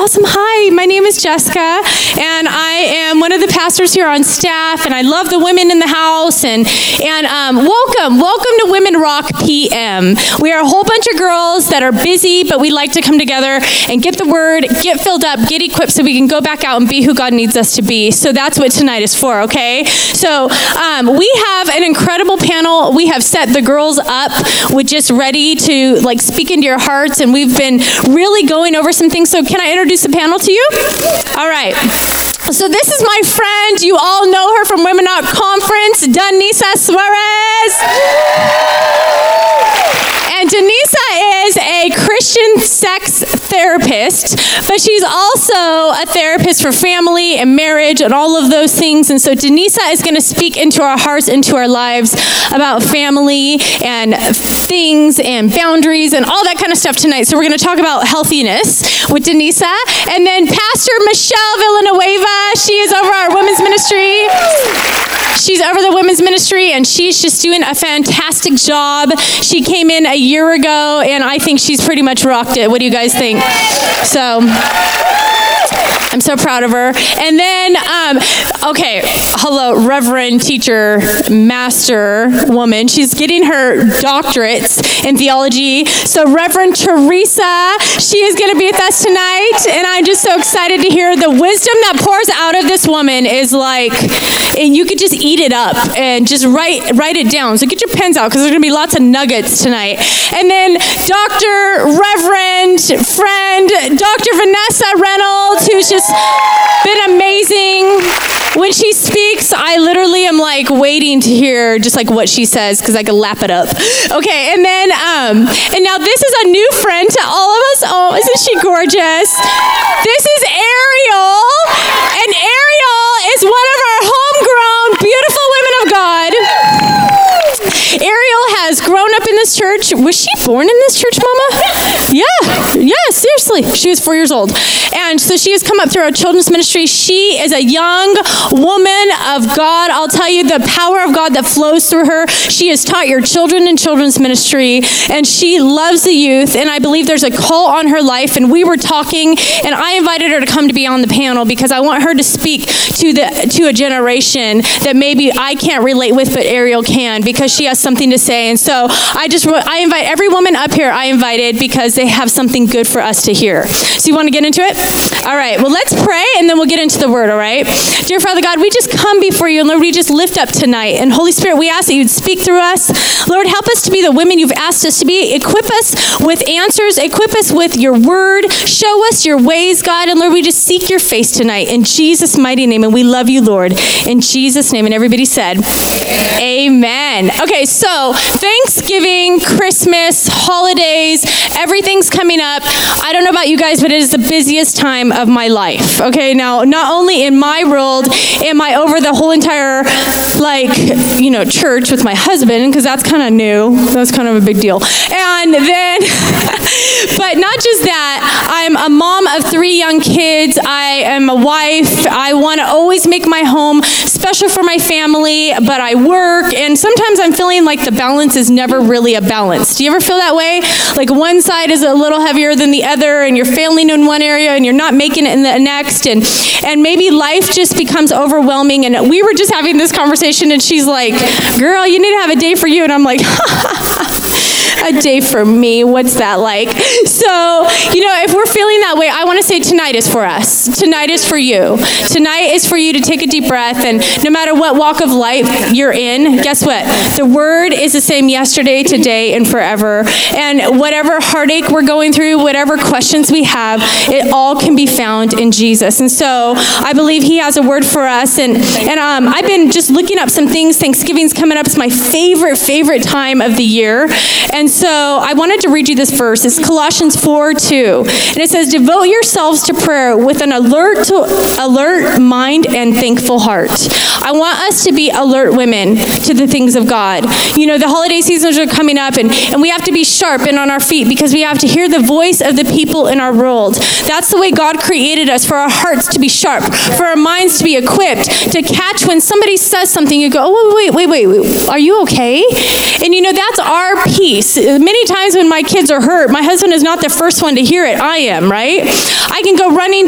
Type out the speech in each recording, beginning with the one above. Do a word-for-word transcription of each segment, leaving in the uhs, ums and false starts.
Awesome. Hi, my name is Jessica, and I am one of the pastors here on staff, and I love the women in the house, and and um, welcome, welcome to Women Rock P M. We are a whole bunch of girls that are busy, but we like to come together and get the word, get filled up, get equipped so we can go back out and be who God needs us to be. So that's what tonight is for, okay? So um, we have an incredible panel. We have set the girls up with just ready to like speak into your hearts, and we've been really going over some things. So can I introduce the panel to you? All right. So this is my friend. You all know her from Women Rock Conference, Denisa Suarez. And Denisa is a Christian sex therapist, but she's also a therapist for family and marriage and all of those things. And so Denisa is going to speak into our hearts, into our lives about family and things and boundaries and all that kind of stuff tonight. So we're going to talk about healthiness with Denisa. And then Pastor Michelle Villanueva, she is over our women's ministry. She's over the women's ministry, and she's just doing a fantastic job. She came in a year ago, and I think she's pretty much rocked it. What do you guys think? So I'm so proud of her. And then, um, okay, hello, Reverend, teacher, master woman. She's getting her doctorates in theology. So Reverend Teresa, she is going to be with us tonight, and I'm just so excited to hear the wisdom that pours out of this woman is like, you could just eat it up and just write write it down. So get your pens out because there's going to be lots of nuggets tonight. And then Doctor Reverend, friend, Doctor Vanessa Reynolds, who's just been amazing. When she speaks, I literally am like waiting to hear just like what she says because I can lap it up. Okay, and then, um, and now this is a new friend to all of us. Oh, isn't she gorgeous? This is Ariel, and Ariel is one of our homegrown, beautiful women of God. Ariel has grown up in this church. Was she born in this church, Mama? Yeah, yeah, seriously. She was four years old. And so she has come up through our children's ministry. She is a young woman of God. I'll tell you the power of God that flows through her. She has taught your children in children's ministry, and she loves the youth, and I believe there's a call on her life. And we were talking, and I invited her to come to be on the panel because I want her to speak to the to a generation that maybe I can't relate with, but Ariel can, because she has something to say. And so I just I invite every woman up here I invited because they have something good for us to hear. So you want to get into it? All right. Well, let's pray, and then we'll get into the word, all right? Dear Father God, we just come before you, and Lord, we just lift up tonight. And Holy Spirit, we ask that you'd speak through us. Lord, help us to be the women you've asked us to be. Equip us with answers. Equip us with your word. Show us your ways, God. And Lord, we just seek your face tonight in Jesus' mighty name. And we love you, Lord, in Jesus' name. And everybody said, amen. Okay, so Thanksgiving, Christmas, holidays, everything's coming up. I don't know about you guys, but it is the busiest time of my life. Okay, now, not only in my world am I over the whole entire, like, you know, church with my husband, because that's kind of new. That's kind of a big deal. And then, but not just that, I'm a mom of three young kids. I am a wife. I want to always make my home special for my family, but I work, and sometimes I'm feeling like the balance is never really a balance. Do you ever feel that way? Like one side is a little heavier than the other, and you're failing in one area, and you're not making it in the next, and and maybe life just becomes overwhelming. And we were just having this conversation, and she's like, girl, you need to have a day for you. And I'm like, a day for me, what's that like? So, you know, if we're feeling that way, I want to say tonight is for us. Tonight is for you. Tonight is for you to take a deep breath, and no matter what walk of life you're in, guess what? The word is the same yesterday, today, and forever. And whatever heartache we're going through, whatever questions we have, it all can be found in Jesus. And so I believe he has a word for us. And, and um, I've been just looking up some things. Thanksgiving's coming up. It's my favorite, favorite time of the year. And so I wanted to read you this verse. It's Colossians four two. And it says, devote yourselves to prayer with an alert, to, alert mind and thankful heart. I want us to be alert women to the things of God. You know, the holiday seasons are coming up, and, and we have to be sharp and on our feet because we have to hear the voice of the people in our world. That's the way God created us, for our hearts to be sharp, for our minds to be equipped, to catch when somebody says something, you go, oh, wait, wait, wait, wait, are you okay? And you know, that's our peace. Many times when my kids are hurt, my husband is not the first one to hear it. I am, right? I can go running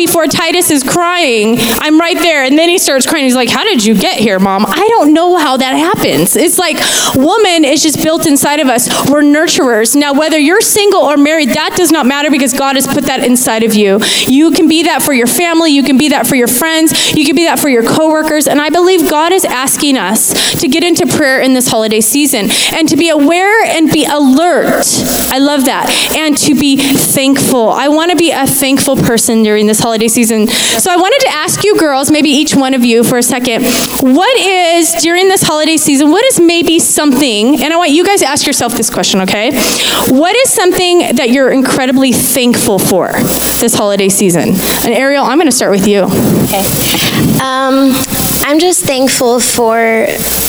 before Titus is crying, I'm right there. And then he starts crying. He's like, how did you get here, Mom? I don't know how that happens. It's like woman is just built inside of us. We're nurturers. Now, whether you're single or married, that does not matter because God has put that inside of you. You can be that for your family. You can be that for your friends. You can be that for your coworkers. And I believe God is asking us to get into prayer in this holiday season and to be aware and be alert. I love that. And to be thankful. I want to be a thankful person during this holiday season. So I wanted to ask you girls, maybe each one of you for a second, what is, during this holiday season, what is maybe something, and I want you guys to ask yourself this question, okay? What is something that you're incredibly thankful for this holiday season? And Ariel, I'm going to start with you. Okay. Um, I'm just thankful for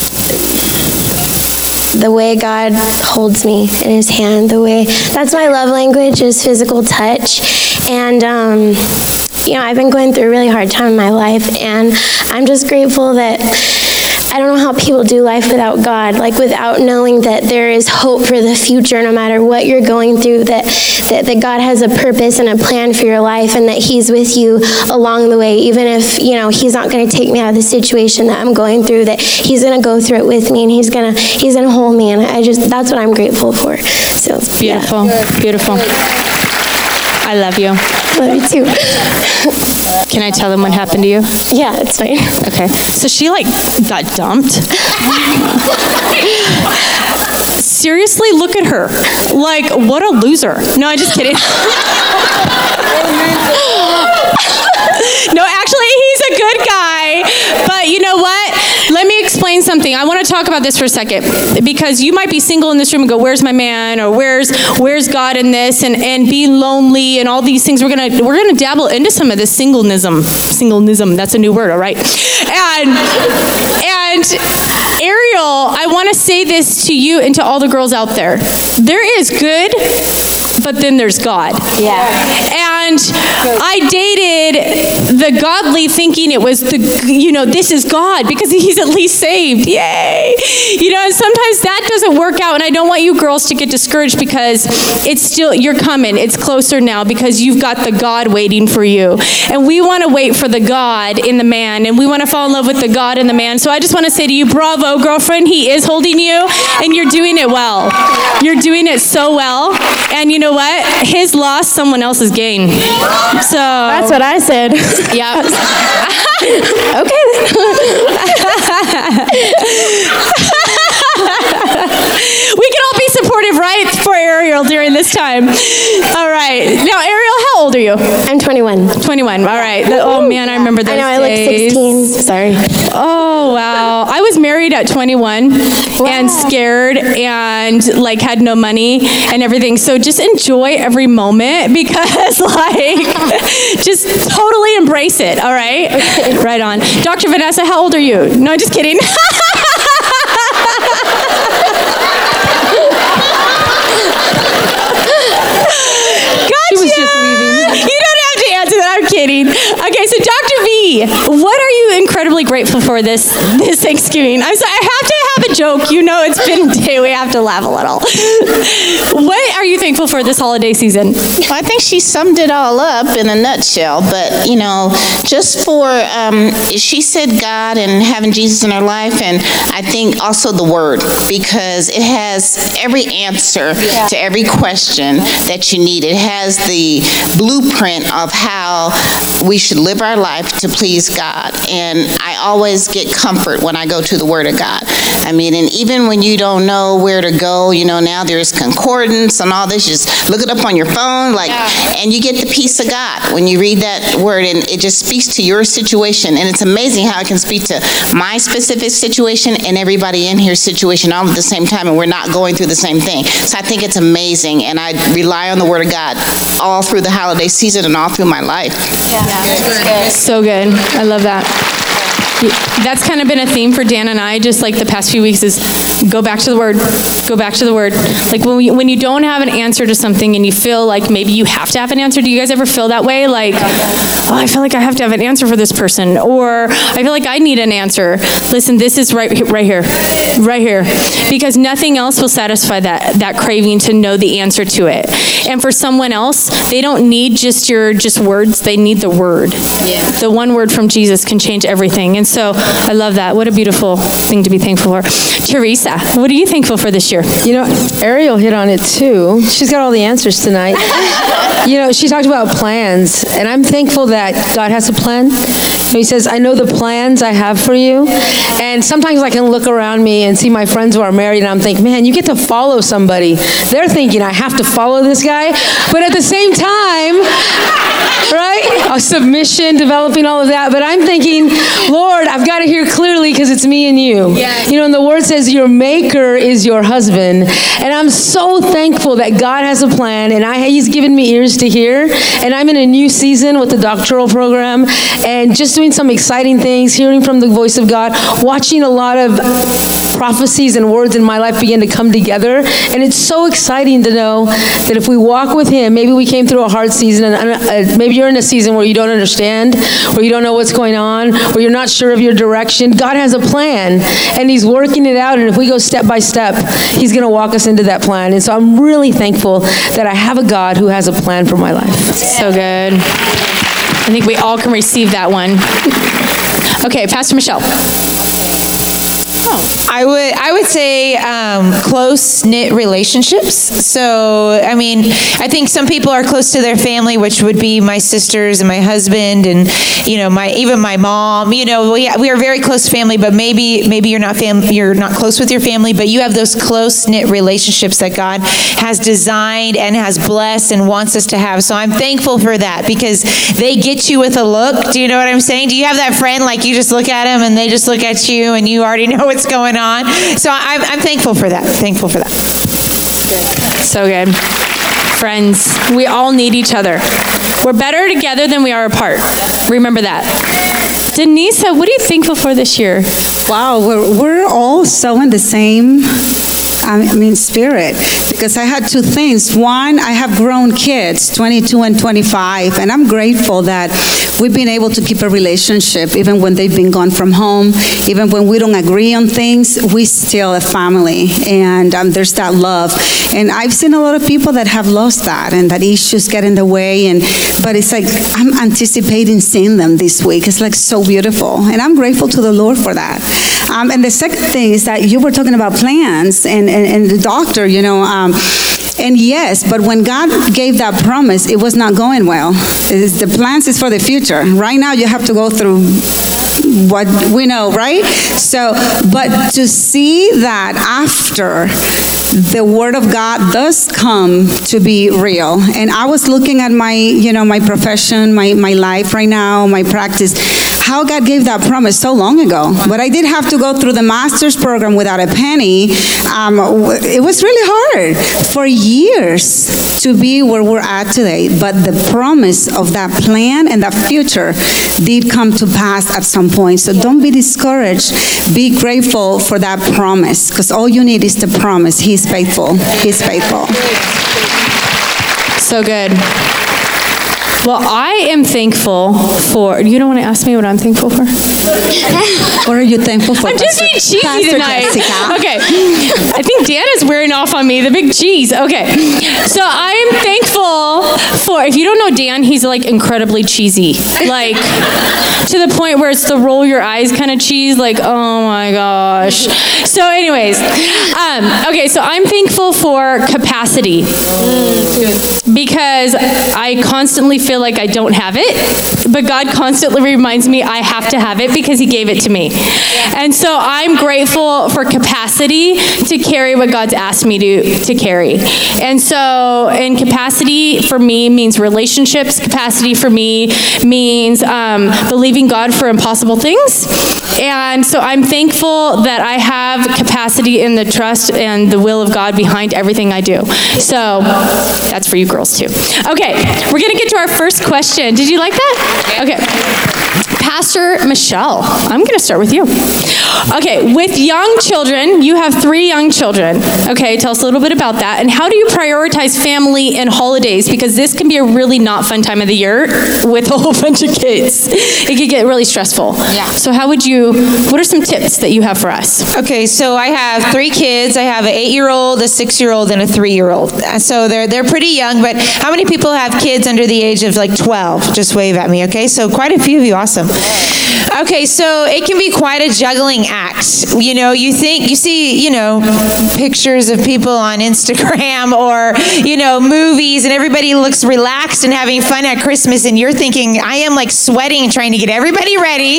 the way God holds me in his hand, the way, that's my love language, is physical touch. And, um, you know, I've been going through a really hard time in my life, and I'm just grateful that I don't know how people do life without God, like without knowing that there is hope for the future no matter what you're going through, that, that, that God has a purpose and a plan for your life, and that he's with you along the way, even if, you know, he's not going to take me out of the situation that I'm going through, that he's going to go through it with me, and he's going to he's going to hold me, and I just, that's what I'm grateful for. So beautiful, yeah. Beautiful. I love you. Love you too. Can I tell them what happened to you? Yeah, it's fine. Okay. So she like got dumped. Seriously, look at her. Like, what a loser. No, I'm just kidding. No, actually, he's a good guy. But you know what? Let me explain something. I want to talk about this for a second, because you might be single in this room and go, where's my man? Or where's where's God in this? And, and be lonely and all these things. We're gonna we're gonna dabble into some of this singlenism. Singlenism, that's a new word, all right? And and Ariel, I want to say this to you and to all the girls out there. There is good, but then there's God. Yeah. And I dated the godly thinking it was the, you know, this is God because he's at least saved. Yay. You know, and sometimes that doesn't work out. And I don't want you girls to get discouraged because it's still, you're coming. It's closer now because you've got the God waiting for you. And we want to wait for the God in the man. And we want to fall in love with the God in the man. So I just want to say to you, bravo, girlfriend. He is holding you and you're doing it well. You're doing it so well. And you know what? His loss, someone else's gain. So that's what I said. Yeah. Okay. We can all be supportive, right, for Ariel during this time. All right. Now, Ariel, how old are you? I'm twenty-one. twenty-one. All right. Oh, man, I remember those I know, I look days. sixteen. Sorry. Oh, wow. I was married at twenty-one wow. and scared and, like, had no money and everything. So just enjoy every moment because, like, just totally embrace it, all right? Okay. Right on. Doctor Vanessa, how old are you? No, just kidding. She was just leaving. You don't have to answer that. I'm kidding. Okay, so Doctor V, what are you incredibly grateful for this this Thanksgiving? I'm sorry, I have to have a joke. You know, it's been a day. We have to laugh a little. What are you thankful for this holiday season? Well, I think she summed it all up in a nutshell. But, you know, just for, um, she said God and having Jesus in her life, and I think also the Word, because it has every answer yeah. to every question that you need. It has the blueprint of how we should live our life to please God. And I always get comfort when I go to the Word of God. I mean, and even when you don't know where to go, you know, now there's concordance and all this, just look it up on your phone, like, yeah. and you get the peace of God when you read that word, and it just speaks to your situation. And it's amazing how it can speak to my specific situation and everybody in here's situation all at the same time, and we're not going through the same thing. So I think it's amazing, and I rely on the Word of God all through the holiday season and all through my life. Yeah, yeah. That's good. So good. I love that. That's kind of been a theme for Dan and I, just like the past few weeks, is go back to the Word, go back to the Word. Like when, we, when you don't have an answer to something and you feel like maybe you have to have an answer, do you guys ever feel that way? Like, oh, I feel like I have to have an answer for this person, or I feel like I need an answer. Listen, this is right, right here, right here, because nothing else will satisfy that, that craving to know the answer to it. And for someone else, they don't need just your just words, they need the Word. Yeah. The one word from Jesus can change everything. And so I love that. What a beautiful thing to be thankful for. Teresa, what are you thankful for this year? You know, Ariel hit on it too. She's got all the answers tonight. You know, she talked about plans, and I'm thankful that God has a plan. He says, I know the plans I have for you. And sometimes I can look around me and see my friends who are married, and I'm thinking, man, you get to follow somebody. They're thinking, I have to follow this guy. But at the same time, right? A submission, developing all of that. But I'm thinking, Lord, I've got to hear clearly because it's me and you. Yes. You know, and the Word says your maker is your husband. And I'm so thankful that God has a plan, and I, He's given me ears to hear. And I'm in a new season with the doctoral program, and just doing some exciting things, hearing from the voice of God, watching a lot of prophecies and words in my life begin to come together. And it's so exciting to know that if we walk with Him, maybe we came through a hard season, and uh, maybe you're in a season where you don't understand, where you don't know what's going on, where you're not sure of your direction. God has a plan, and He's working it out. And if we go step by step, He's going to walk us into that plan. And so I'm really thankful that I have a God who has a plan for my life. So good. I think we all can receive that one. Okay, Pastor Michelle. Oh, I would I would say um, close-knit relationships. So, I mean, I think some people are close to their family, which would be my sisters and my husband, and you know, my even my mom. You know, we we are very close family, but maybe maybe you're not fam- you're not close with your family, but you have those close-knit relationships that God has designed and has blessed and wants us to have. So I'm thankful for that, because they get you with a look. Do you know what I'm saying? Do you have that friend, like you just look at them and they just look at you and you already know what's going on? So I'm, I'm thankful for that. Thankful for that. So good. Friends, we all need each other. We're better together than we are apart. Remember that. Denisa, what are you thankful for this year? Wow, we're, we're all so in the same I mean, spirit, because I had two things. One, I have grown kids, twenty-two and twenty-five, and I'm grateful that we've been able to keep a relationship even when they've been gone from home, even when we don't agree on things, we still a family, and um, there's that love. And I've seen a lot of people that have lost that, and that issues get in the way, and but it's like I'm anticipating seeing them this week. It's like so beautiful, and I'm grateful to the Lord for that. Um, and the second thing is that you were talking about plans, and And, and the doctor, you know, um, and yes, but when God gave that promise, it was not going well. It's, the plans is for the future. Right now, you have to go through what we know, right? So, but to see that after the Word of God does come to be real, and I was looking at my, you know, my profession, my, my life right now, my practice, how God gave that promise so long ago. But I did have to go through the master's program without a penny. Um, it was really hard for years to be where we're at today. But the promise of that plan and that future did come to pass at some point. So don't be discouraged. Be grateful for that promise, because all you need is the promise. He's faithful. He's faithful. So good. Well, I am thankful for, you don't want to ask me what I'm thankful for? What are you thankful for? I'm just being cheesy Pastor tonight. Jessica. Okay. I think Dan is wearing off on me, the big cheese. Okay. So I'm thankful for, if you don't know Dan, he's like incredibly cheesy. Like, to the point where it's the roll your eyes kind of cheese, like, oh my gosh. So anyways, um, okay, so I'm thankful for capacity. Because I constantly feel like I don't have it, but God constantly reminds me I have to have it because He gave it to me. And so I'm grateful for capacity to carry what God's asked me to, to carry. And so, and capacity for me means relationships. Capacity for me means um, believing God for impossible things. And so I'm thankful that I have capacity in the trust and the will of God behind everything I do. So that's for you girls too. Okay, we're going to get to our first question. Did you like that? Okay. Pastor Michelle, I'm going to start with you. Okay, with young children, you have three young children. Okay, tell us a little bit about that. And how do you prioritize family and holidays? Because this can be a really not fun time of the year with a whole bunch of kids. It could get really stressful. Yeah. So how would you, what are some tips that you have for us? Okay, so I have three kids. I have an eight-year-old, a six-year-old, and a three-year-old. So they're they're pretty young, but how many people have kids under the age of like twelve? Just wave at me, okay? So quite a few of you, awesome. Okay, so it can be quite a juggling act. You know, you think, you see, you know, pictures of people on Instagram or, you know, movies, and everybody looks relaxed and having fun at Christmas, and you're thinking, I am like sweating trying to get everybody ready.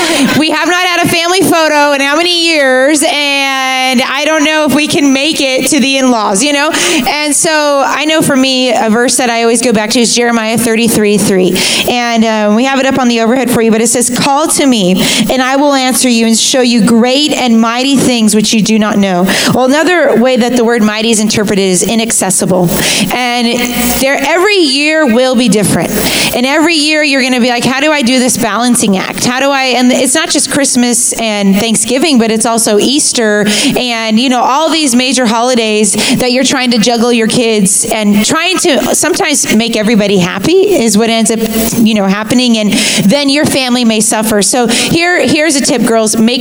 We have not had a family photo in how many years, and I don't know if we can make it to the in-laws, you know? And so I know for me, a verse that I always go back to is Jeremiah thirty-three three. And uh, we have it up on the overhead for you, but it says, call to me, and I will answer you and show you great and mighty things which you do not know. Well, another way that the word mighty is interpreted is inaccessible. And there, every year will be different. And every year you're going to be like, how do I do this balancing act? How do I, and it's not just Christmas and Thanksgiving, but it's also Easter and, you know, all these major holidays that you're trying to juggle your kids and trying to sometimes make everybody happy is what ends up, you know, happening. And then your family may suffer. So here, here's a tip, girls. Make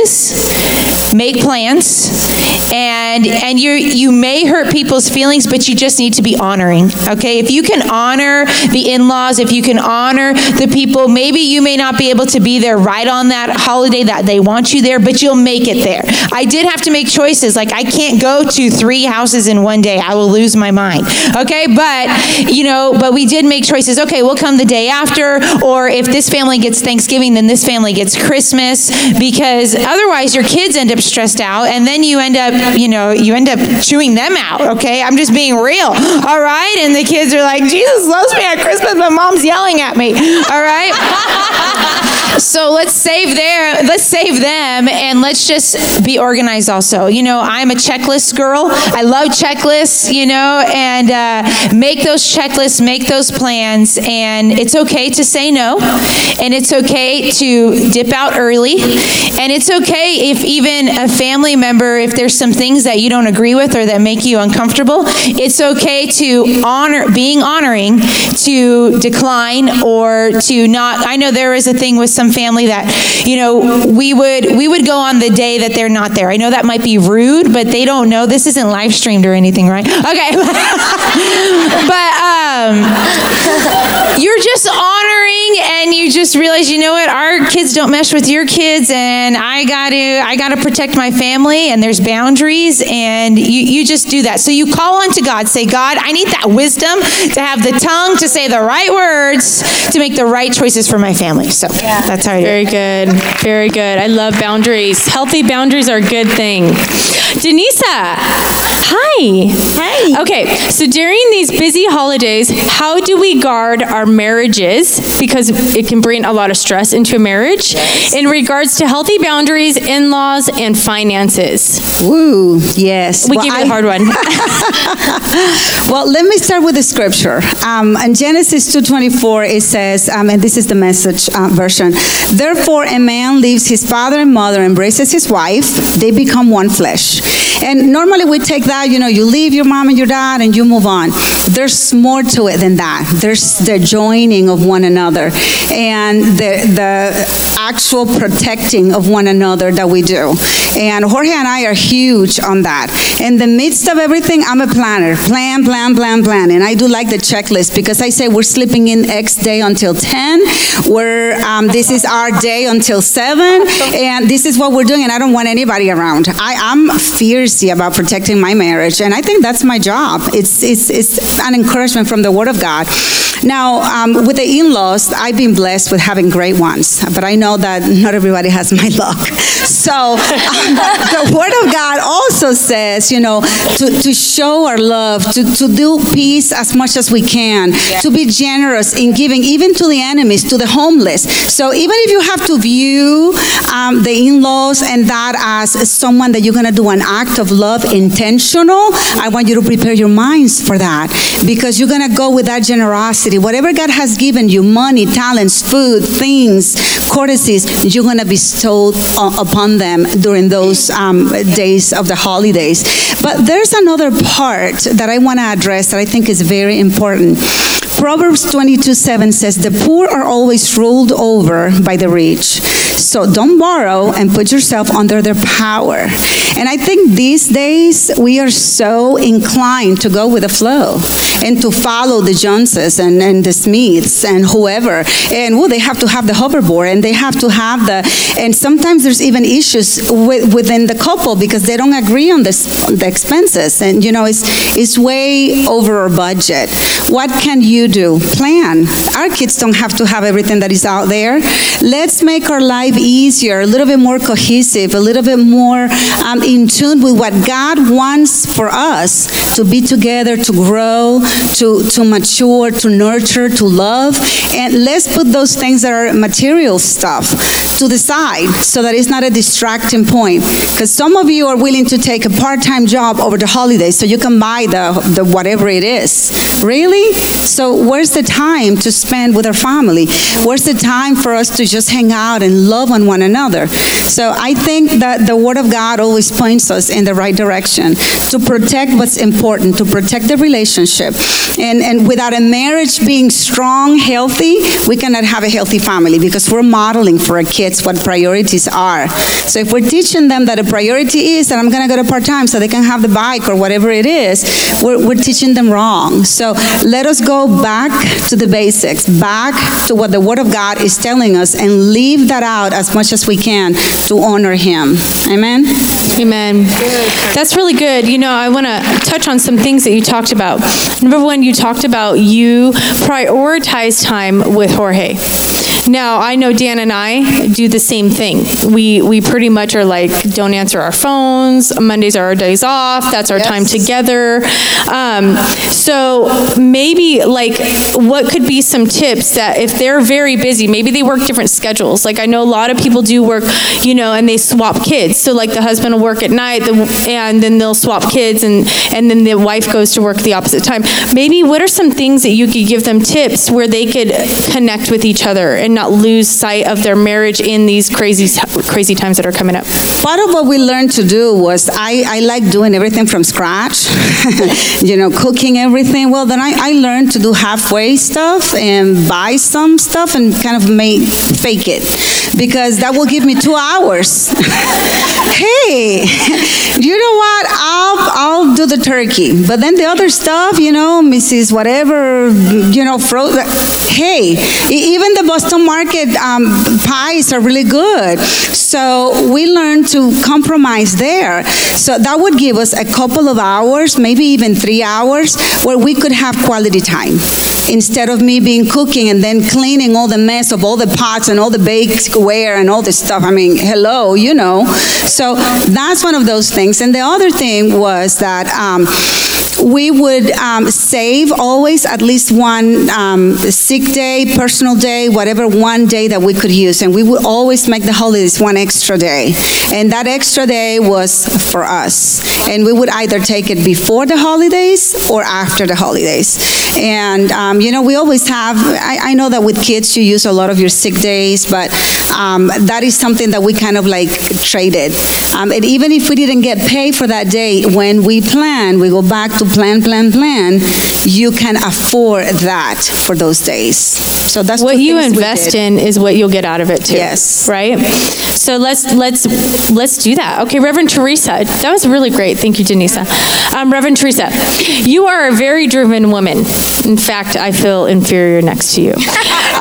choices, make plans, and and you you may hurt people's feelings, but you just need to be honoring, okay? If you can honor the in-laws, if you can honor the people, maybe you may not be able to be there right on that holiday that they want you there, but you'll make it there. I did have to make choices. Like, I can't go to three houses in one day. I will lose my mind, okay? But, you know, but we did make choices. Okay, we'll come the day after, or if this family gets Thanksgiving, then this family gets Christmas, because otherwise your kids end up stressed out, and then you end up, you know, you end up chewing them out, okay? I'm just being real, all right? And the kids are like, Jesus loves me at Christmas, but mom's yelling at me, all right? So let's save their, let's save them, and let's just be organized also. You know, I'm a checklist girl. I love checklists, you know, and uh, make those checklists, make those plans, and it's okay to say no, and it's okay to dip out early, and it's okay if even a family member, if there's some things that you don't agree with or that make you uncomfortable, it's okay to honor, being honoring, to decline or to not. I know there was a thing with some family that, you know, we would we would go on the day that they're not there. I know that might be rude, but they don't know. This isn't live streamed or anything, right? Okay. But um, you're just honoring, and you just realize, you know what, our kids don't mesh with your kids, and I got to I got to protect my family, and there's boundaries, and you, you just do that. So you call on to God. Say, God, I need that wisdom to have the tongue to say the right words to make the right choices for my family. So yeah. That's how I do Very it. good. Very good. I love boundaries. Healthy boundaries are a good thing. Denisa, hi. Hi. Okay, so during these busy holidays, how do we guard our marriages? Because it can bring a lot of stress into a marriage in regards to healthy boundaries, in-laws, and finances. Ooh, yes. We Well, gave you I- a hard one. Well, let me start with the scripture. Um, in Genesis two twenty-four, it says, um, and this is the Message uh, version, therefore a man leaves his father and mother, embraces his wife, they become one flesh. And normally we take that, you know, you leave your mom and your dad and you move on. There's more to it than that. There's the joining of one another and the, the actual protecting of one another that we do. And Jorge and I are huge on that. In the midst of everything, I'm a planner. Plan, plan, plan, plan. And I do like the checklist because I say we're sleeping in X day until ten. We're, um, this is our day until seven. And this is what we're doing. And I don't want anybody around. I, I'm fiercey about protecting my marriage. And I think that's my job. It's, it's, it's an encouragement from the Word of God. Now, um, with the in-laws, I've been blessed with having great ones. But I know know that not everybody has my luck. So um, the Word of God also says, you know, to, to show our love, to, to do peace as much as we can, yeah. to be generous in giving, even to the enemies, to the homeless. So even if you have to view um, the in-laws and that as someone that you're going to do an act of love intentional, I want you to prepare your minds for that, because you're going to go with that generosity. Whatever God has given you, money, talents, food, things, courtesies, you're going to bestow uh, upon them during those um, days of the holidays. But there's another part that I want to address that I think is very important. Proverbs twenty-two seven says, the poor are always ruled over by the rich. So don't borrow and put yourself under their power. And I think these days we are so inclined to go with the flow and to follow the Joneses and, and the Smiths and whoever. And well, they have to have the hoverboard and they have to have the, and sometimes there's even issues with, within the couple because they don't agree on this, the expenses. And you know, it's, it's way over our budget. What can you do? Plan. Our kids don't have to have everything that is out there. Let's make our life easier, a little bit more cohesive, a little bit more um, in tune with what God wants for us to be together, to grow, to, to mature, to nurture, to love. And let's put those things that are material stuff to the side so that it's not a distracting point. Because some of you are willing to take a part-time job over the holidays so you can buy the, the whatever it is. Really? So where's the time to spend with our family? Where's the time for us to just hang out and love on one another? So I think that the Word of God always points us in the right direction to protect what's important, to protect the relationship. And, and without a marriage being strong, healthy, we cannot have a healthy family because we're modeling for our kids what priorities are. So if we're teaching them that a priority is that I'm going to go to part-time so they can have the bike or whatever it is, we're, we're teaching them wrong. So let us go back to the basics, back to what the Word of God is telling us, and leave that out as much as we can to honor Him. Amen? Amen. That's really good. You know, I want to touch on some things that you talked about. Number one, you talked about you prioritize time with Jorge. Now, I know Dan and I do the same thing. We we pretty much are like, don't answer our phones. Mondays are our days off. That's our yes. time together. Um, so maybe like what could be some tips that if they're very busy, maybe they work different schedules. Like I know a lot of people do work, you know, and they swap kids. So like the husband will work at night the, and then they'll swap kids and, and then the wife goes to work the opposite time. Maybe what are some things that you could give them tips where they could connect with each other and not lose sight of their marriage in these crazy crazy times that are coming up? Part of what we learned to do was I, I like doing everything from scratch, you know, cooking everything. Well, then I, I learned to do halfway stuff and buy some stuff and kind of make fake it because that will give me two hours. Hey, you know what? I'll I'll do the turkey, but then the other stuff, you know, Missus Whatever, you know, frozen. Hey, even the Boston Market um, pies are really good. So we learned to compromise there. So that would give us a couple of hours, maybe even three hours, where we could have quality time. Instead of me being cooking and then cleaning all the mess of all the pots and all the bakeware and all this stuff. I mean, hello, you know. So that's one of those things. And the other thing was that um, we would um, save always at least one um, sick day, personal day, whatever one day that we could use. And we would always make the holidays one extra day. And that extra day was for us. And we would either take it before the holidays or after the holidays. And, um, you know, we always have, I, I know that with kids you use a lot of your sick days, but um, that is something that we kind of like traded. Um, and even if we didn't get paid for that day, when we plan, we go back to plan, plan, plan, you can afford that for those days. So that's what you invest in is what you'll get out of it too. Yes. Right? So let's let's let's do that. Okay, Reverend Teresa, that was really great. Thank you, Denisa. Um, Reverend Teresa, you are a very driven woman. In fact, I feel inferior next to you. Uh,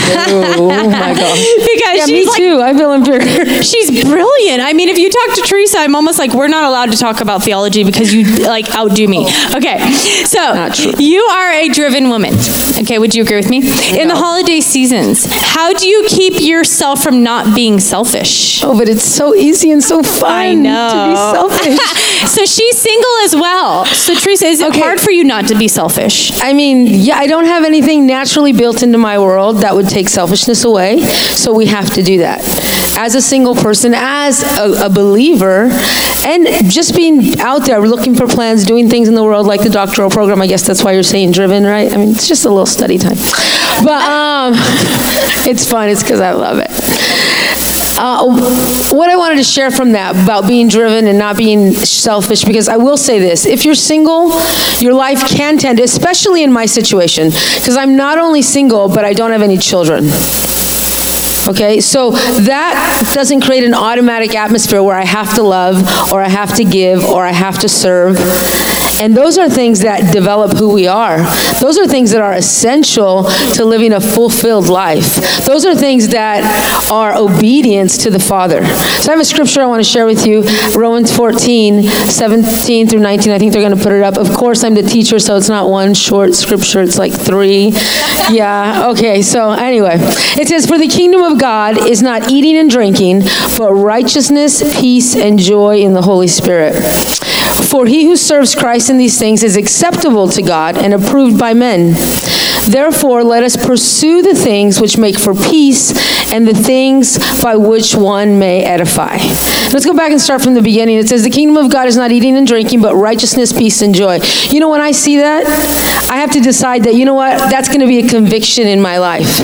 Oh my gosh. Because Yeah, she's me like, too. I feel inferior. she's brilliant. I mean, if you talk to Teresa, I'm almost like, we're not allowed to talk about theology because you like outdo me. Okay, so Not true. you are a driven woman. Okay, would you agree with me? In the holiday seasons, how do you keep yourself from not being selfish? Oh, but it's so easy and so fun I know. to be selfish. So she's single as well. So Teresa, is it Okay. hard for you not to be selfish? I mean, yeah, I don't have anything naturally built into my world that would take selfishness away, so we have to do that. As a single person, as a, a believer, and just being out there looking for plans, doing things in the world like the doctoral program, I guess that's why you're saying driven, right? I mean, it's just a little study time. But um, it's fun, it's because I love it. Uh, what I wanted to share from that about being driven and not being selfish, because I will say this, if you're single, your life can tend, especially in my situation, because I'm not only single, but I don't have any children. Okay, so that doesn't create an automatic atmosphere where I have to love, or I have to give, or I have to serve. And those are things that develop who we are. Those are things that are essential to living a fulfilled life. Those are things that are obedience to the Father. So I have a scripture I want to share with you, Romans fourteen, seventeen through nineteen. I think they're going to put it up. Of course, I'm the teacher, so it's not one short scripture, it's like three. Yeah, okay, so anyway. It says, "For the kingdom of God is not eating and drinking, but righteousness, peace, and joy in the Holy Spirit. For he who serves Christ in these things is acceptable to God and approved by men. Therefore, let us pursue the things which make for peace and the things by which one may edify." Let's go back and start from the beginning. It says, "The kingdom of God is not eating and drinking, but righteousness, peace, and joy." You know, when I see that, I have to decide that, you know what, that's going to be a conviction in my life.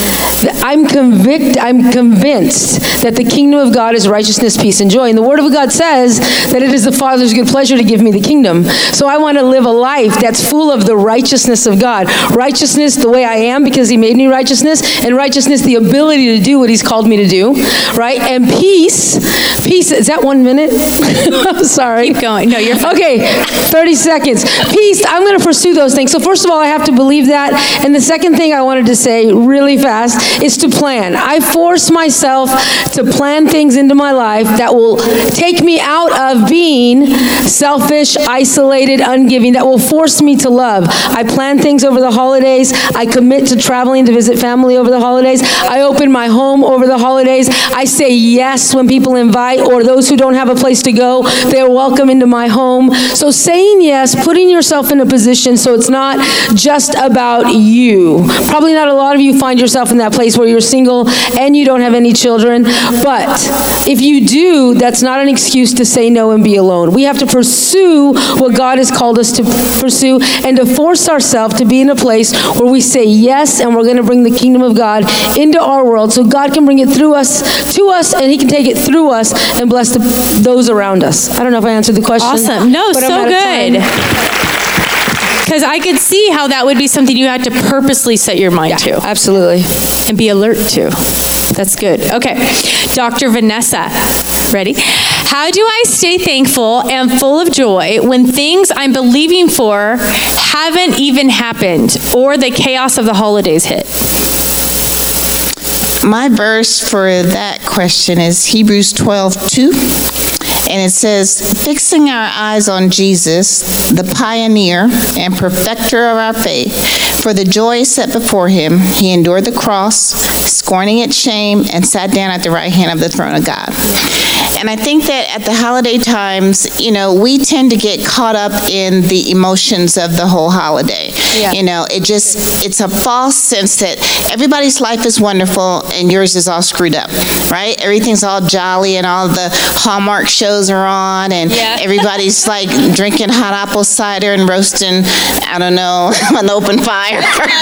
I'm convict, I'm convinced that the kingdom of God is righteousness, peace, and joy. And the Word of God says that it is the Father's good pleasure to give me the kingdom. So I want to live a life that's full of the righteousness of God. Righteousness the way I am because he made me righteousness, and righteousness the ability to do what he's called me to do, right? And peace, peace, is that one minute? I'm sorry. Keep going. No, you're fine. Okay, thirty seconds. Peace, I'm going to pursue those things. So first of all, I have to believe that. And the second thing I wanted to say really fast is to plan. I force myself to plan things into my life that will take me out of being selfish, isolated, ungiving, that will force me to love. I plan things over the holidays. I commit to traveling to visit family over the holidays. I open my home over the holidays. I say yes when people invite, or those who don't have a place to go, they're welcome into my home. So saying yes, putting yourself in a position so it's not just about you. Probably not a lot of you find yourself in that place where you're single and you don't have any children, but if you do, that's not an excuse to say no and be alone. We have to pursue what God has called us to pursue and to force ourselves to be in a place where we say yes, and we're going to bring the kingdom of God into our world so God can bring it through us, to us, and he can take it through us and bless the, those around us. I don't know if I answered the question. Awesome. No, but I'm so out of good. Because I could see how that would be something you had to purposely set your mind to. Absolutely. And be alert to. That's good. Okay. Doctor Vanessa, ready? How do I stay thankful and full of joy when things I'm believing for haven't even happened, or the chaos of the holidays hit? My verse for that question is Hebrews twelve two. And it says, "Fixing our eyes on Jesus, the pioneer and perfecter of our faith, for the joy set before him, he endured the cross, scorning its shame, and sat down at the right hand of the throne of God." And I think that at the holiday times, you know, we tend to get caught up in the emotions of the whole holiday. Yeah. You know, it just, it's a false sense that everybody's life is wonderful and yours is all screwed up, right? Everything's all jolly and all the Hallmark shows are on, and Yeah. everybody's like drinking hot apple cider and roasting, I don't know, an open fire,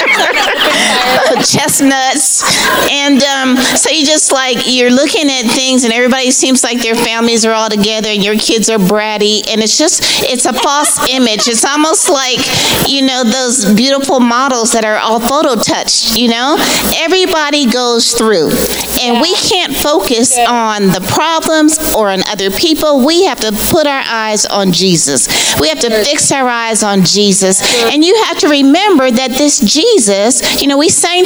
chestnuts. And um, so you just like, you're looking at things and everybody seems like their families are all together and your kids are bratty, and it's just, it's a false image. It's almost like, you know, those beautiful models that are all photo touched, you know? Everybody goes through, and we can't focus on the problems or on other people. We have to put our eyes on Jesus. We have to fix our eyes on Jesus. And you have to remember that this Jesus, you know, we sang tonight,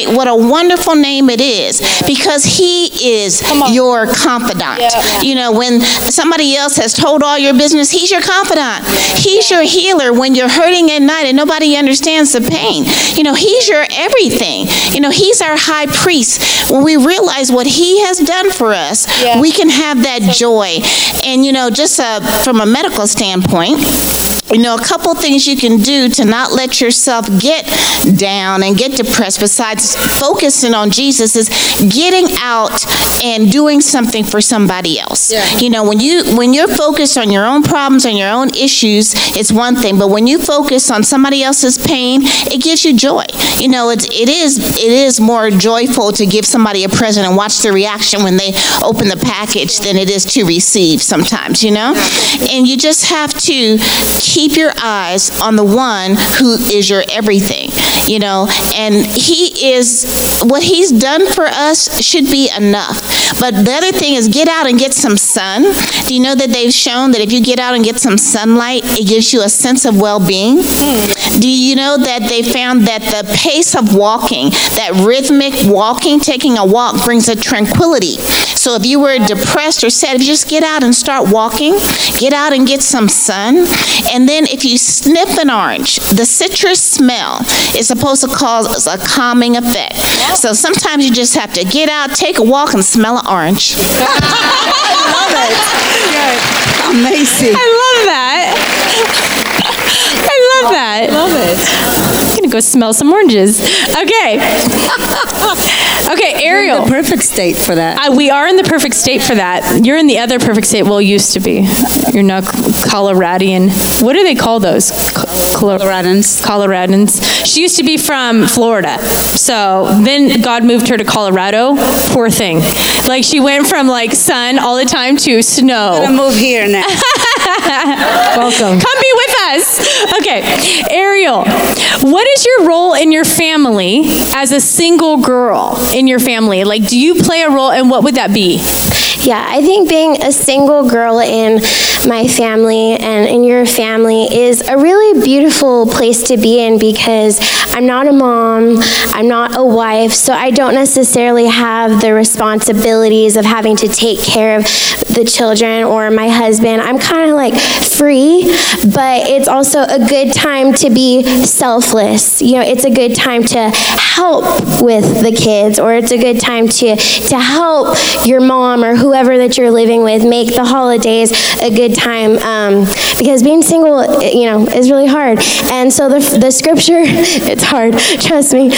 right? What a wonderful name it is, because he is your confidant. You know, when somebody else has told all your business, he's your confidant. He's your healer when you're hurting at night and nobody understands the pain. You know, he's your everything. You know, he's our high priest. When we realize what he has done for us, we can have that joy. And, you know, just uh, from a medical standpoint, you know, a couple things you can do to not let yourself get down and get depressed besides focusing on Jesus is getting out and doing something for somebody else. Yeah. You know, when you when you're focused on your own problems and your own issues, it's one thing, but when you focus on somebody else's pain, it gives you joy. You know, it's it is it is more joyful to give somebody a present and watch their reaction when they open the package than it is to receive sometimes, you know? And you just have to keep your eyes on the one who is your everything, you know, and he is, what he's done for us should be enough. But the other thing is get out and get some sun. Do you know that they've shown that if you get out and get some sunlight, it gives you a sense of well-being? Mm. Do you know that they found that the pace of walking, that rhythmic walking, taking a walk brings a tranquility. So if you were depressed or sad, if you just get out and start walking, get out and get some sun, and then if you sniff an orange, the citrus smell is supposed to cause a calming effect. So sometimes you just have to get out, take a walk, and smell an orange. I love it. Good. Amazing. I love that. I love that. I love it. I'm going to go smell some oranges. Okay. Okay, Ariel. You're in the perfect state for that. Uh, we are in the perfect state for that. You're in the other perfect state. Well, used to be. You're now Coloradian. What do they call those? Col- Coloradans. Coloradans. She used to be from Florida. So then God moved her to Colorado. Poor thing. Like she went from like sun all the time to snow. I'm going to move here now. Welcome. Come be with us. Okay. Ariel, what is your role in your family as a single girl in your family? Like, do you play a role, and what would that be? Yeah, I think being a single girl in my family and in your family is a really beautiful place to be in, because I'm not a mom, I'm not a wife, so I don't necessarily have the responsibilities of having to take care of the children or my husband. I'm kind of like free, but it's also a good time to be selfless. You know, it's a good time to help with the kids, or it's a good time to, to help your mom or whoever that you're living with make the holidays a good time, um, because being single, you know, is really hard. And so the, the scripture, it's hard, trust me.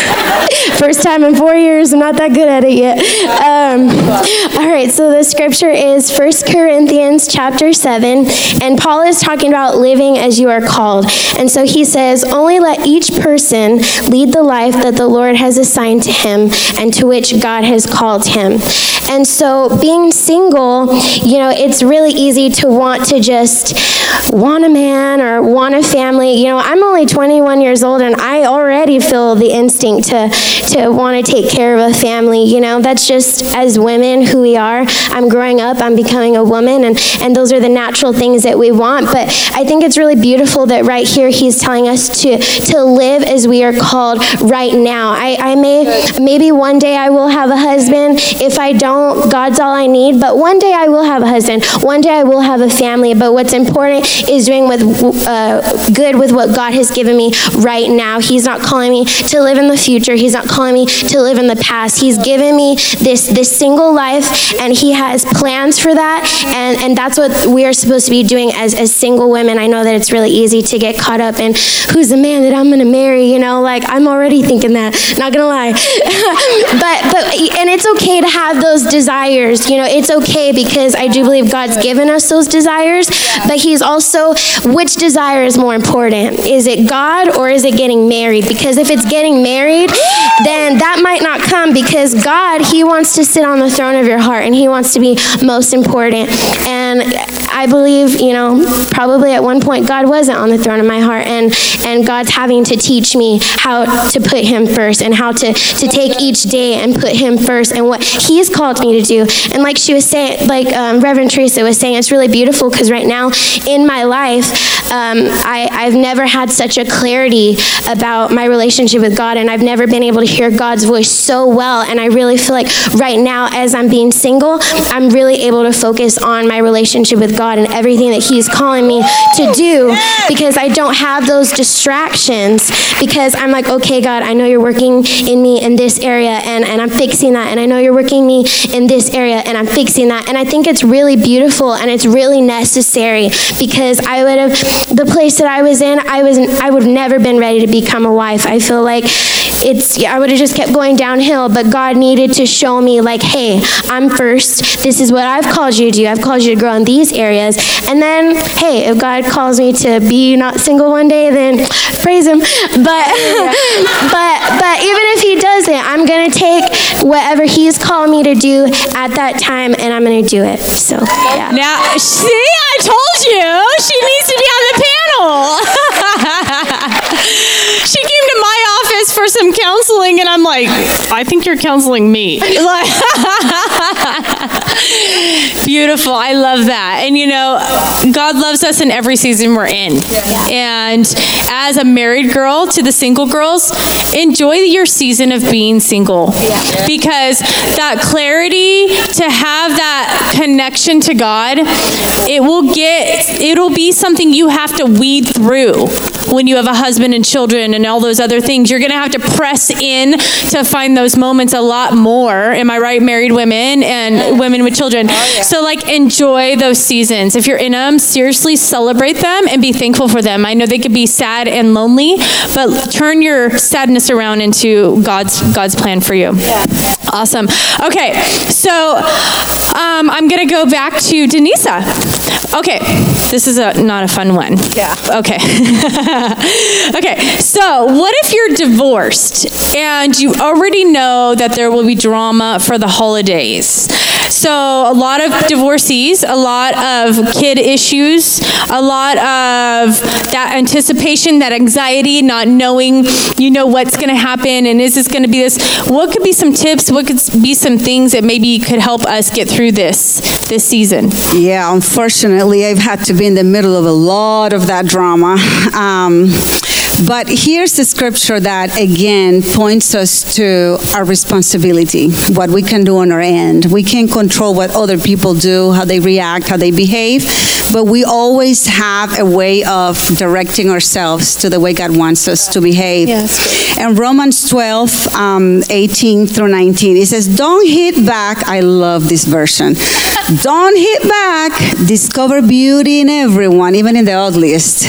First time in four years, I'm not that good at it yet. Um, all right, so the scripture is First Corinthians chapter seven, and Paul is talking about living as you are called. And so he says, only let each person lead the life that the Lord has assigned to him and to which God has called him. And so being single, you know, it's really easy to want to just want a man or want a family. You know, I'm only twenty-one years old, and I already feel the instinct to, to want to take care of a family. You know, that's just as women who we are. I'm growing up, I'm becoming a woman, and, and those are the natural things that we want. But I think it's really beautiful that right here he's telling us to, to live as we are called right now. I, I may, maybe one day I will have a husband. If I don't, God's all I need. But one day I will have a husband. One day I will have a family. But what's important is doing with uh, good with what God has given me right now. He's not calling me to live in the future. He's not calling me to live in the past. He's given me this this single life, and he has plans for that. And, and that's what we are supposed to be doing as, as single women. I know that it's really easy to get caught up in who's the man that I'm going to marry. You know, like I'm already thinking that. Not going to lie. but, but, and it's okay to have those desires. You know, it's okay, because I do believe God's given us those desires, but he's also, which desire is more important? Is it God or is it getting married? Because if it's getting married, then that might not come, because God, he wants to sit on the throne of your heart, and he wants to be most important. And I believe, you you know, probably at one point God wasn't on the throne of my heart, and, and God's having to teach me how to put him first and how to, to take each day and put him first and what he's called me to do. And like she was saying, like um, Reverend Teresa was saying, it's really beautiful because right now in my life, um, I, I've never had such a clarity about my relationship with God, and I've never been able to hear God's voice so well. And I really feel like right now, as I'm being single, I'm really able to focus on my relationship with God and everything that he's calling me to do, because I don't have those distractions, because I'm like, okay, God, I know you're working in me in this area, and, and I'm fixing that, and I know you're working me in this area, and I'm fixing that. And I think it's really beautiful, and it's really necessary, because I would have, the place that I was in, I was I would have never been ready to become a wife. I feel like it's, I would have just kept going downhill, but God needed to show me, like, hey, I'm first. This is what I've called you to do. I've called you to grow in these areas. And then, hey, if God calls me to be not single one day, then praise him. But, but, but even if he doesn't, I'm going to take whatever he's called me to do at that time, and I'm going to do it. So, yeah. Now, see, I told you, she needs to be on the panel. She came to my office for some counseling, and I'm like, I think you're counseling me. Like, beautiful. I love that. And you know, God loves us in every season we're in. And as a married girl to the single girls, enjoy your season of being single. Because that clarity, to have that connection to God, it will get, it'll be something you have to weed through when you have a husband and children and all those other things. You're going to have to press in to find those moments a lot more. Am I right, married women and women with children? Oh, yeah. So like, enjoy those seasons. If you're in them, seriously celebrate them and be thankful for them. I know they could be sad and lonely, but turn your sadness around into God's God's plan for you. Yeah. Awesome. Okay, so um, I'm going to go back to Denisa. Okay, this is a not a fun one. Yeah. Okay. Okay, so what if you're divorced and you already know that there will be drama for the holidays? So a lot of divorcees, a lot of kid issues, a lot of that anticipation, that anxiety, not knowing, you know, what's going to happen and is this going to be this? What could be some tips? What could be some things that maybe could help us get through this this season? Yeah, unfortunately, I've had to be in the middle of a lot of that drama. Um, But here's the scripture that, again, points us to our responsibility, what we can do on our end. We can't control what other people do, how they react, how they behave, but we always have a way of directing ourselves to the way God wants us to behave. Yes. And Romans twelve, um, eighteen through nineteen, it says, don't hit back. I love this version. Don't hit back. Discover beauty in everyone, even in the ugliest.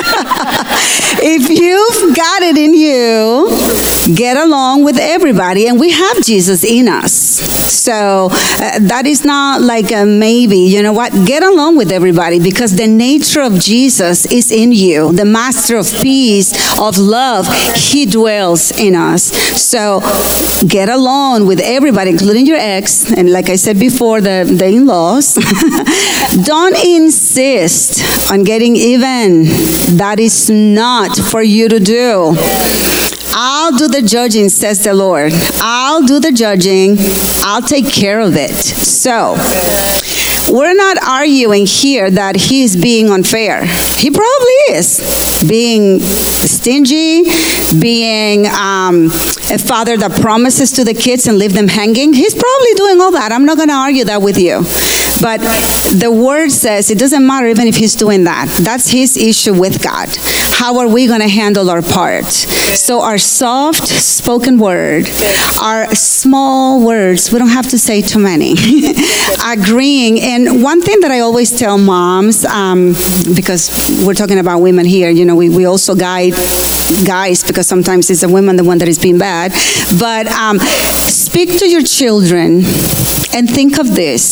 If you've got it in you, get along with everybody. And we have Jesus in us. So uh, that is not like a maybe. You know what? Get along with everybody, because the nature of Jesus is in you. The master of peace, of love, he dwells in us. So get along with everybody, including your ex. And like I said before, the, the in-laws. Don't insist on getting even. That is not for you to do. I'll do the judging, says the Lord. I'll do the judging. I'll take care of it. So, we're not arguing here that he's being unfair. He probably is. Being stingy, being um, a father that promises to the kids and leave them hanging. He's probably doing all that. I'm not going to argue that with you. But the word says it doesn't matter even if he's doing that. That's his issue with God. How are we going to handle our part? So our soft spoken word, our small words, we don't have to say too many, agreeing. And one thing that I always tell moms, um, because we're talking about women here, you know, we, we also guide guys, because sometimes it's the women the one that is being bad. But um, speak to your children and think of this.